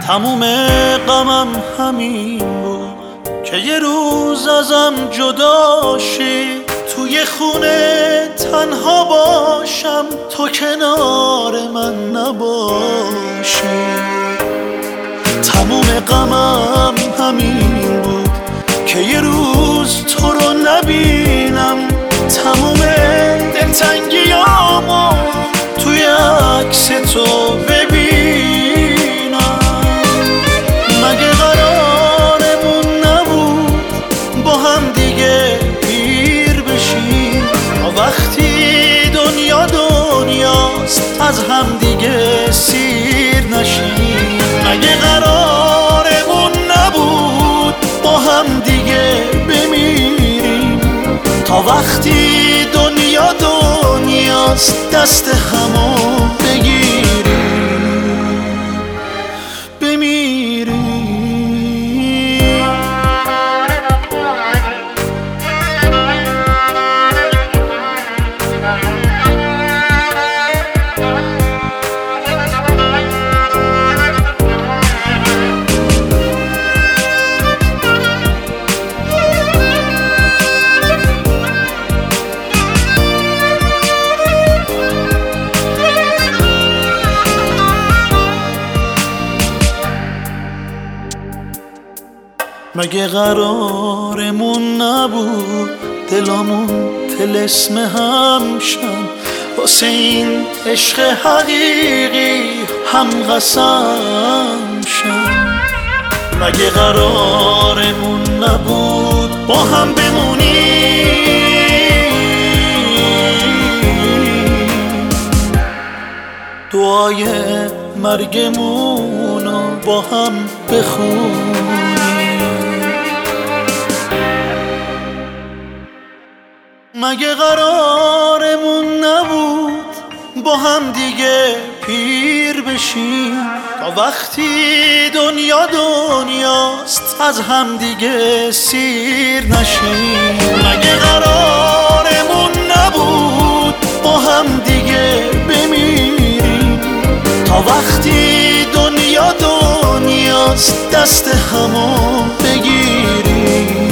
تموم غمم همین بود که یه روز ازم جدا شی، توی خونه تنها باشم تو کنار من نباشی. تموم غمم همین بود که یه روز تو رو نبینم، تموم دلتنگیامو توی عکس تو ببینم. مگه قرارمون نبود با هم دیگه پیر بشیم، وقتی دنیاست از هم دیگه سیر نشیم. مگه قرارمون نبود با هم دیگه بمیریم، تا وقتی دنیاست دست همو بگیریم بمیریم. مگه قرارمون نبود دلامون طلسم هم شن، واسه این عشق حقیقی هم قسم شن. مگه قرارمون نبود با هم بمونیم، دعای مرگمونو با هم بخونیم. مگه قرارمون نبود با هم دیگه پیر بشیم، تا وقتی دنیاست از هم دیگه سیر نشیم. مگه قرارمون نبود با هم دیگه بمیریم، تا وقتی دنیاست دست همو بگیریم.